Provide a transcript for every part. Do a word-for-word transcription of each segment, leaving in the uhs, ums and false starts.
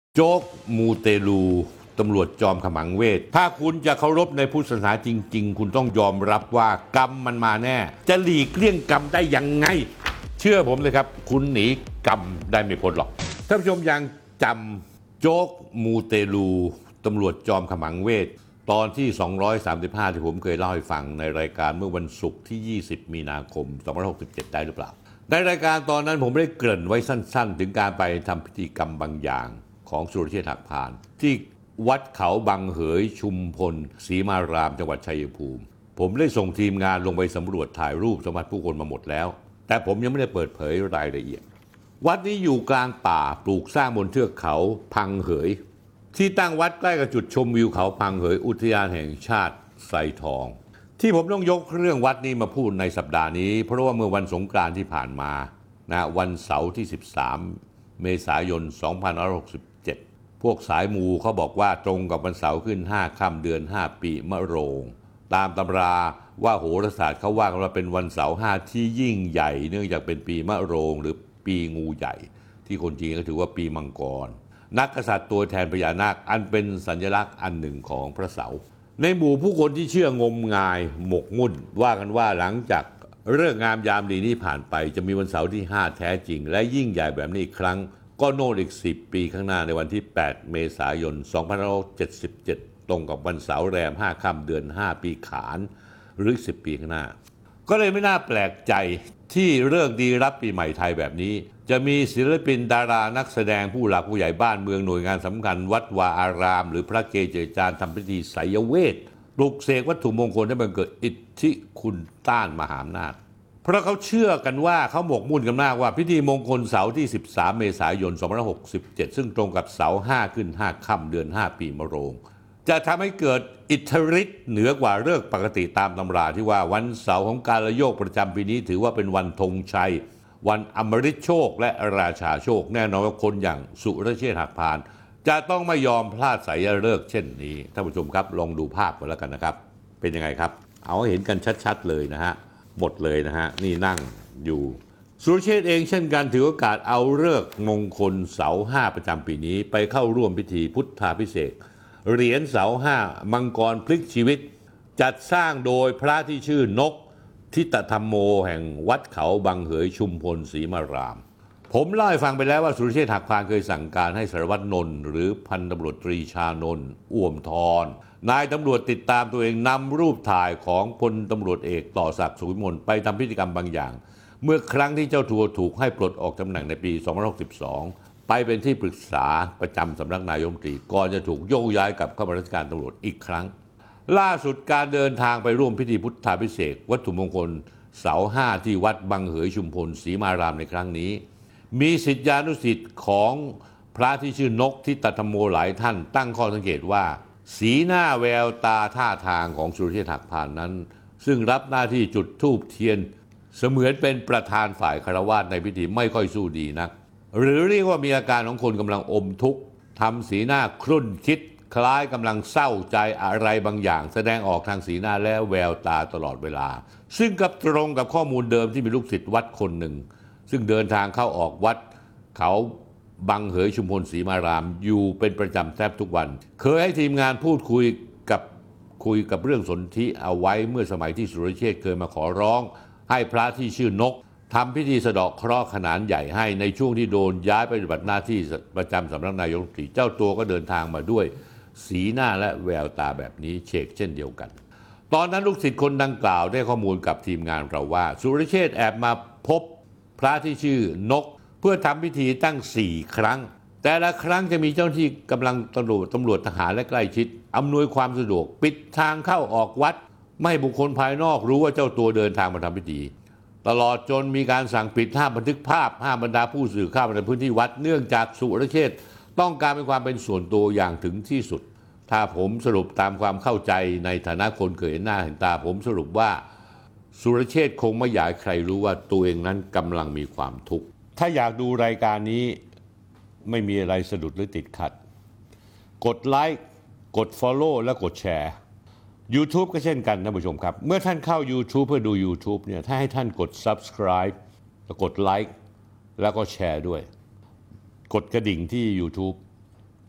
โจ๊กมูเตลูตำรวจจอมขมังเวทถ้าคุณจะเคารพในพุทธศาสนาจริงๆคุณต้องยอมรับว่ากรรมมันมาแน่จะหลีกเลี่ยงกรรมได้ยังไงเชื่อผมเลยครับคุณหนีกรรมได้ไม่พ้นหรอกท่านผู้ชมยังจำโจ๊กมูเตลูตำรวจจอมขมังเวทตอนที่สองร้อยสามสิบห้าที่ผมเคยเล่าให้ฟังในรายการเมื่อวันศุกร์ที่ยี่สิบมีนาคมสองพันห้าร้อยหกสิบเจ็ดได้หรือเปล่าในรายการตอนนั้นผมได้เกริ่นไว้สั้นๆถึงการไปทำพิธีกรรมบางอย่างของสุรเชษฐ์หักพานที่วัดเขาบางเหยชุมพลศรีมารามจังหวัดชัยภูมิผมได้ส่งทีมงานลงไปสำรวจถ่ายรูปสมบัติผู้คนมาหมดแล้วแต่ผมยังไม่ได้เปิดเผยรายละเอียดวัดนี้อยู่กลางป่าปลูกสร้างบนเทือกเขาพังเหยที่ตั้งวัดใกล้กับจุดชมวิวเขาพังเหยอุทยานแห่งชาติไทรทองที่ผมต้องยกเรื่องวัดนี้มาพูดในสัปดาห์นี้เพราะว่าเมื่อวันสงกรานต์ที่ผ่านมานะวันเสาร์ที่สิบสามเมษายนสองพันห้าร้อยหกสิบเจ็ดพวกสายมูเขาบอกว่าตรงกับวันเสาร์ขึ้นห้าค่ำเดือนห้าปีมะโรงตามตำราว่าโหราศาสตร์เขาว่ากันว่าเป็นวันเสาร์ห้าที่ยิ่งใหญ่เนื่องจากเป็นปีมะโรงหรือปีงูใหญ่ที่คนจีนก็ถือว่าปีมังกรนักกษัตริย์ตัวแทนพญานาคอันเป็นสัญลักษณ์อันหนึ่งของพระเสาร์ในหมู่ผู้คนที่เชื่องมงายหมกมุ่นว่ากันว่าหลังจากเรื่องงามยามดีนี้ผ่านไปจะมีวันเสาร์ที่ห้าแท้จริงและยิ่งใหญ่แบบนี้อีกครั้งก็โน่นอีกสิบปีข้างหน้าในวันที่แปดเมษายนสองพันห้าร้อยเจ็ดสิบเจ็ดตรงกับวันเสาร์แรมห้าค่ำเดือนห้าปีขานหรือสิบปีข้างหน้าก็เลยไม่น่าแปลกใจที่เลิกดีรับปีใหม่ไทยแบบนี้จะมีศิลปินดารานักแสดงผู้หลักผู้ใหญ่บ้านเมืองหน่วยงานสำคัญวัดวาอารามหรือพระเกจิอาจารย์ทำพิธีไสยเวทปลุกเสกวัตถุมงคลให้บังเกิดอิทธิคุณต้านมหาอำนาจเพราะเขาเชื่อกันว่าเขาหมกมุ่นกันมากว่าพิธีมงคลเสาร์ที่สิบสามเมษายนสองพันห้าร้อยหกสิบเจ็ดซึ่งตรงกับเสาร์ห้าขึ้นห้าค่ำเดือนห้าปีมะโรงจะทำให้เกิดอิทธิฤทธิ์เหนือกว่าฤกษ์ปกติตามตำราที่ว่าวันเสาร์ของการละโยกประจำปีนี้ถือว่าเป็นวันธงชัยวันอมฤตโชคและราชาโชคแน่นอนว่าคนอย่างสุรเชษฐ์หักพานจะต้องไม่ยอมพลาดไสยฤกษ์เช่นนี้ท่านผู้ชมครับลองดูภาพกันแล้วกันนะครับเป็นยังไงครับเอาให้เห็นกันชัดๆเลยนะฮะหมดเลยนะฮะนี่นั่งอยู่สุรเชษฐ์เองเช่นกันถือโอกาสเอาฤกษ์มงคลเสาห้าประจำปีนี้ไปเข้าร่วมพิธีพุทธาภิเษกเหรียญเสาห้ามังกรพลิกชีวิตจัดสร้างโดยพระที่ชื่อนกทิตธรรมโมแห่งวัดเขาบางเหยชุมพลศรีมารามผมเล่าให้ฟังไปแล้วว่าสุรเชษฐ์หักพานเคยสั่งการให้สารวัตรนนท์หรือพันตำรวจตรีชานนท์อ่วมทรนายตำรวจติดตามตัวเองนำรูปถ่ายของพลตำรวจเอกต่อศักดิ์สุขวิมลไปทำพิธีกรรมบางอย่างเมื่อครั้งที่เจ้าทัวถูกให้ปลดออกตำแหน่งในปีสองพันห้าร้อยหกสิบสองไปเป็นที่ปรึกษาประจำสำนักนายกรัฐมนตรีก่อนจะถูกโยกย้ายกลับเข้ามาราชการตำรวจอีกครั้งล่าสุดการเดินทางไปร่วมพิธีพุทธาภิเษกวัตถุมงคลเสาห้าที่วัดบางเหยชุมพลศรีมารามในครั้งนี้มีศิษยานุศิษย์ของพระที่ชื่อนกทิตธรรมโมหลายท่านตั้งข้อสังเกตว่าสีหน้าแววตาท่าทางของสุรเชษฐ์หักพานนั้นซึ่งรับหน้าที่จุดธูปเทียนเสมือนเป็นประธานฝ่ายคฤหัสถ์ในพิธีไม่ค่อยสู้ดีนักหรือเรียกว่ามีอาการของคนกำลังอมทุกข์ทำสีหน้าครุ่นคิดคล้ายกำลังเศร้าใจอะไรบางอย่างแสดงออกทางสีหน้าและแววตาตลอดเวลาซึ่งกับตรงกับข้อมูลเดิมที่มีลูกศิษย์วัดคนหนึ่งซึ่งเดินทางเข้าออกวัดเขาบางเหยชุมพลศรีมารามอยู่เป็นประจำแทบทุกวันเคยให้ทีมงานพูดคุยกับคุยกับเรื่องสนธิเอาไว้เมื่อสมัยที่สุรเชษฐ์เคยมาขอร้องให้พระที่ชื่อนกทำพิธีสะเดาะเคราะห์ขนาดใหญ่ให้ในช่วงที่โดนย้ายไปปฏิบัติหน้าที่ประจำสำนักนายกรัฐมนตรีเจ้าตัวก็เดินทางมาด้วยสีหน้าและแววตาแบบนี้เชกเช่นเดียวกันตอนนั้นลูกศิษย์คนดังกล่าวได้ข้อมูลกับทีมงานเราว่าสุรเชษฐ์แอบมาพบพระที่ชื่อนกเพื่อทำพิธีตั้งสี่ครั้งแต่ละครั้งจะมีเจ้าหน้าที่กำลังตำรวจตำรวจทหารและใกล้ชิดอำนวยความสะดวกปิดทางเข้าออกวัดไม่ให้บุคคลภายนอกรู้ว่าเจ้าตัวเดินทางมาทำพิธีตลอดจนมีการสั่งปิดห้ามบันทึกภาพห้ามบรรดาผู้สื่อข่าวในพื้นที่วัดเนื่องจากสุรเชษฐ์ต้องการเป็นความเป็นส่วนตัวอย่างถึงที่สุดถ้าผมสรุปตามความเข้าใจในฐานะคนเคยเห็นหน้าเห็นตาผมสรุปว่าสุรเชษฐ์คงไม่อยากใครรู้ว่าตัวเองนั้นกำลังมีความทุกข์ถ้าอยากดูรายการนี้ไม่มีอะไรสะดุดหรือติดขัดกดไลค์กด Follow และกดแชร์ YouTube ก็เช่นกันท่านผู้ชมครับเมื่อท่านเข้า YouTube เพื่อดู YouTube เนี่ยถ้าให้ท่านกด Subscribe แล้วกดไลค์แล้วก็แชร์ด้วยกดกระดิ่งที่ YouTube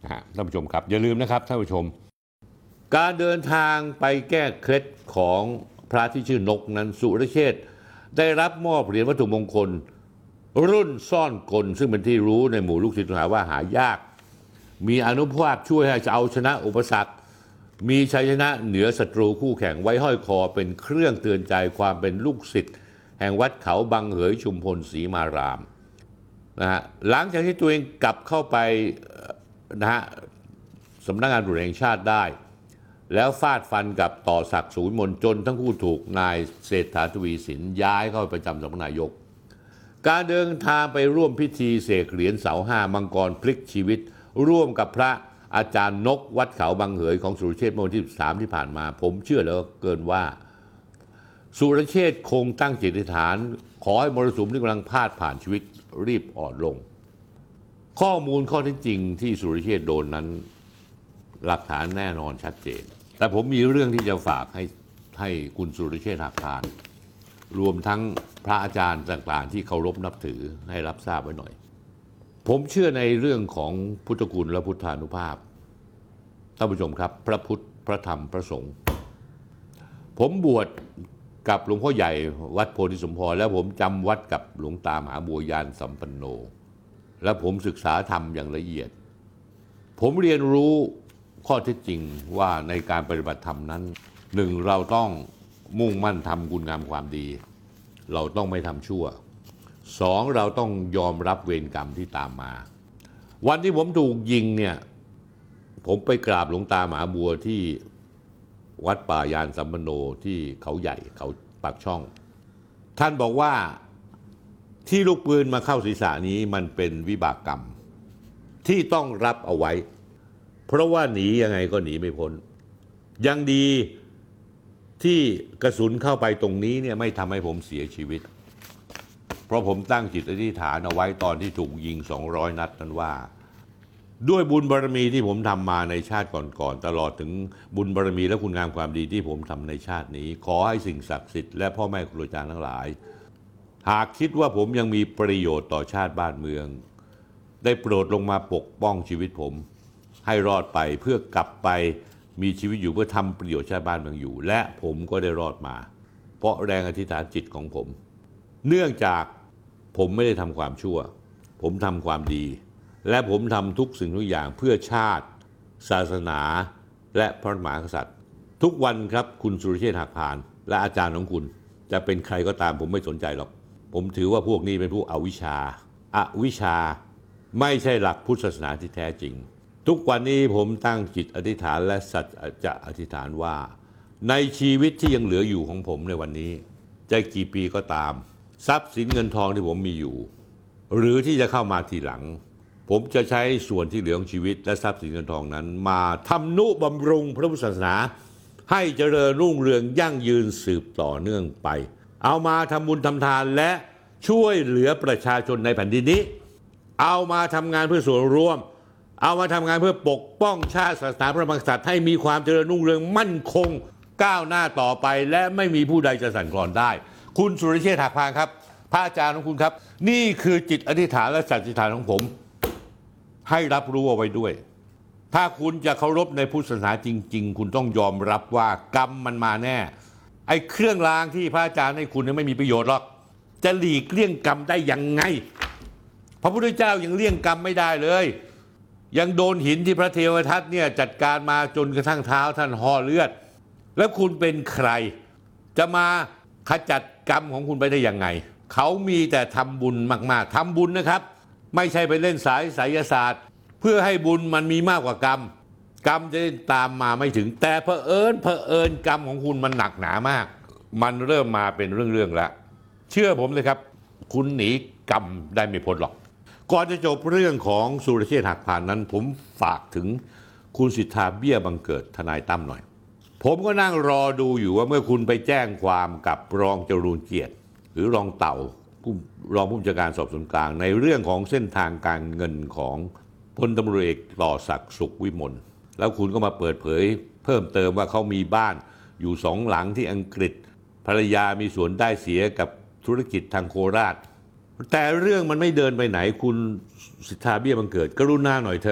นะฮะท่านผู้ชมครับอย่าลืมนะครับท่านผู้ชมการเดินทางไปแก้เคล็ดของพระที่ชื่อนกนั้นสุรเชษฐ์ได้รับมอบเหรียญวัตถุมงคลรุ่นซ่อนกลซึ่งเป็นที่รู้ในหมู่ลูกศิษย์ลูกหาว่าหายากมีอานุภาพช่วยให้เอาชนะอุปสรรคมีชัยชนะเหนือศัตรูคู่แข่งไว้ห้อยคอเป็นเครื่องเตือนใจความเป็นลูกศิษย์แห่งวัดเขาบางเหยชุมพลศรีมารามนะฮะหลังจากที่ตัวเองกลับเข้าไปนะฮะสำนักงานตำรวจแห่งชาติได้แล้วฟาดฟันกับต่อศักดิ์ศูนย์มนจนทั้งคู่ถูกนายเศรษฐาทวีสินย้ายเข้าประจำสำนักนายกการเดินทางไปร่วมพิธีเสกเหรียญเสาห้ามังกรพลิกชีวิตร่วมกับพระอาจารย์นกวัดเขาบางเหยของสุรเชษฐ์เมื่อวันที่สิบสามที่ผ่านมาผมเชื่อเหลือเกินว่าสุรเชษฐ์คงตั้งจิตอธิษฐานขอให้มรสุมที่กำลังพาดผ่านชีวิตรีบอ่อนลงข้อมูลข้อเท็จจริงที่สุรเชษฐ์โดนนั้นหลักฐานแน่นอนชัดเจนแต่ผมมีเรื่องที่จะฝากให้ให้คุณสุรเชษฐ์หักพานรวมทั้งพระอาจารย์ต่างๆที่เคารพนับถือให้รับทราบไว้หน่อยผมเชื่อในเรื่องของพุทธคุณและพุทธานุภาพท่านผู้ชมครับพระพุทธพระธรรมพระสงฆ์ผมบวชกับหลวงพ่อใหญ่วัดโพธิสมพรแล้วผมจำวัดกับหลวงตามหาบัวยานสัมปันโนและผมศึกษาธรรมอย่างละเอียดผมเรียนรู้ข้อเท็จจริงว่าในการปฏิบัติธรรมนั้นหนึ่งเราต้องมุ่งมั่นทำคุณงามความดีเราต้องไม่ทำชั่วสองเราต้องยอมรับเวรกรรมที่ตามมาวันที่ผมถูกยิงเนี่ยผมไปกราบหลวงตามหาบัวที่วัดป่ายานสัมปันโนที่เขาใหญ่เขาปากช่องท่านบอกว่าที่ลูกปืนมาเข้าศีรษะนี้มันเป็นวิบากกรรมที่ต้องรับเอาไว้เพราะว่าหนียังไงก็หนีไม่พ้นยังดีที่กระสุนเข้าไปตรงนี้เนี่ยไม่ทำให้ผมเสียชีวิตเพราะผมตั้งจิตอธิษฐานเอาไว้ตอนที่ถูกยิงสองร้อยนัดนั้นว่าด้วยบุญบารมีที่ผมทำมาในชาติก่อนๆตลอดถึงบุญบารมีและคุณงามความดีที่ผมทำในชาตินี้ขอให้สิ่งศักดิ์สิทธิ์และพ่อแม่ครูอาจารย์ทั้งหลายหากคิดว่าผมยังมีประโยชน์ต่อชาติบ้านเมืองได้โปรดลงมาปกป้องชีวิตผมให้รอดไปเพื่อกลับไปมีชีวิตอยู่เพื่อทำประโยชน์ชาติบ้านเมืองอยู่และผมก็ได้รอดมาเพราะแรงอธิษฐานจิตของผมเนื่องจากผมไม่ได้ทำความชั่วผมทำความดีและผมทำทุกสิ่งทุกอย่างเพื่อชาติศาสนาและพระมหากษัตริย์ทุกวันครับคุณสุรเชษฐ์หักพานและอาจารย์ของคุณจะเป็นใครก็ตามผมไม่สนใจหรอกผมถือว่าพวกนี้เป็นพวกอวิชชาอวิชชาไม่ใช่หลักพุทธศาสนาที่แท้จริงทุกวันนี้ผมตั้งจิตอธิษฐานและสัจจะอธิษฐานว่าในชีวิตที่ยังเหลืออยู่ของผมในวันนี้จะกี่ปีก็ตามทรัพย์สินเงินทองที่ผมมีอยู่หรือที่จะเข้ามาทีหลังผมจะใช้ส่วนที่เหลือของชีวิตและทรัพย์สินเงินทองนั้นมาทำนุบำรุงพระพุทธศาสนาให้เจริญรุ่งเรืองยั่งยืนสืบต่อเนื่องไปเอามาทำบุญทำทานและช่วยเหลือประชาชนในแผ่นดินนี้เอามาทำงานเพื่อส่วนรวมเอามาทำงานเพื่อปกป้องชาติศาสนาพระมหากษัตริย์ให้มีความเจริญรุ่งเรืองมั่นคงก้าวหน้าต่อไปและไม่มีผู้ใดจะสั่นคลอนได้คุณสุรเชษฐ์หักพานครับพระอาจารย์ของคุณครับนี่คือจิตอธิษฐานและสัจจะอธิษฐานของผมให้รับรู้เอาไว้ด้วยถ้าคุณจะเคารพในพุทธศาสนาจริงๆคุณต้องยอมรับว่ากรรมมันมาแน่ไอ้เครื่องรางที่พระอาจารย์ให้คุณไม่มีประโยชน์หรอกจะหลีกเลี่ยงกรรมได้ยังไงพระพุทธเจ้ายังเลี่ยงกรรมไม่ได้เลยยังโดนหินที่พระเทวทัตเนี่ยจัดการมาจนกระทั่งเท้าท่านห่อเลือดแล้วคุณเป็นใครจะมาขจัดกรรมของคุณไปได้ยังไงเขามีแต่ทำบุญมากๆทำบุญนะครับไม่ใช่ไปเล่นสายไสยศาสตร์เพื่อให้บุญมันมีมากกว่ากรรมกรรมจะตามมาไม่ถึงแต่เผอิญเผอิญกรรมของคุณมันหนักหนามากมันเริ่มมาเป็นเรื่องๆแล้วเชื่อผมเลยครับคุณหนีกรรมได้ไม่พ้นหรอกก่อนจะจบเรื่องของสุรเชษฐ์หักพานนั้นผมฝากถึงคุณสิทธาเบี้ยบังเกิดทนายตั้มหน่อยผมก็นั่งรอดูอยู่ว่าเมื่อคุณไปแจ้งความกับรองจรูญเกียรติหรือรองเต่าผู้รองผู้บัญชาการสอบสวนกลางในเรื่องของเส้นทางการเงินของพลตำรวจเอกต่อศักดิ์สุขวิมลแล้วคุณก็มาเปิดเผยเพิ่มเติมว่าเขามีบ้านอยู่สองหลังที่อังกฤษภรรยามีส่วนได้เสียกับธุรกิจทางโคราชแต่เรื่องมันไม่เดินไปไหนคุณสิทธาเบี้ยบังเกิดกรุณาหน่อยเถอะ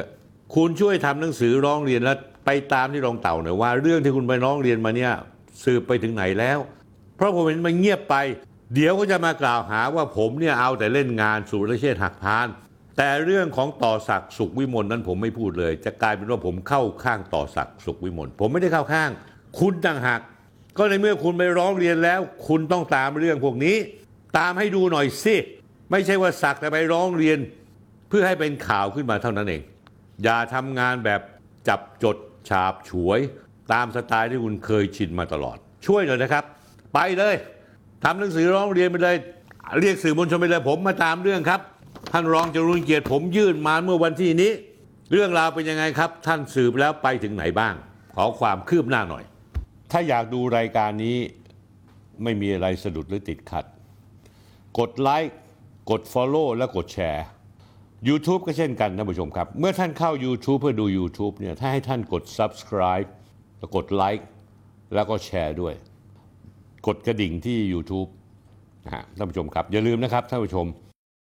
คุณช่วยทำหนังสือร้องเรียนแล้วไปตามที่รองเต่าหน่อยว่าเรื่องที่คุณไปร้องเรียนมาเนี่ยสืบไปถึงไหนแล้ว เพราะผมเห็นมันเงียบไปเดี๋ยวก็จะมากล่าวหาว่าผมเนี่ยเอาแต่เล่นงานสุรเชษฐ์หักพานแต่เรื่องของต่อศักดิ์สุขวิมลนั้นผมไม่พูดเลยจะกลายเป็นว่าผมเข้าข้างต่อศักดิ์สุขวิมลผมไม่ได้เข้าข้างคุณต่างหากก็ในเมื่อคุณไปร้องเรียนแล้วคุณต้องตามเรื่องพวกนี้ตามให้ดูหน่อยสิไม่ใช่ว่าศักดิ์แต่ไปร้องเรียนเพื่อให้เป็นข่าวขึ้นมาเท่านั้นเองอย่าทำงานแบบจับจดฉาบฉวยตามสไตล์ที่คุณเคยชินมาตลอดช่วยหน่อยนะครับไปเลยทำหนังสือร้องเรียนไปเลยเรียกสื่อมวลชนไปเลยผมมาตามเรื่องครับท่านรองจรูญเกียรติผมยื่นมาเมื่อวันที่นี้เรื่องราวเป็นยังไงครับท่านสืบแล้วไปถึงไหนบ้างขอความคืบหน้าหน่อยถ้าอยากดูรายการนี้ไม่มีอะไรสะดุดหรือติดขัดกดไลค์กด Follow และกดแชร์ YouTube ก็เช่นกันท่านผู้ชมครับเมื่อท่านเข้า YouTube เพื่อดู YouTube เนี่ยถ้าให้ท่านกด Subscribe แล้วกดไลค์แล้วก็แชร์ด้วยกดกระดิ่งที่ YouTube นะฮะท่านผู้ชมครับอย่าลืมนะครับท่านผู้ชม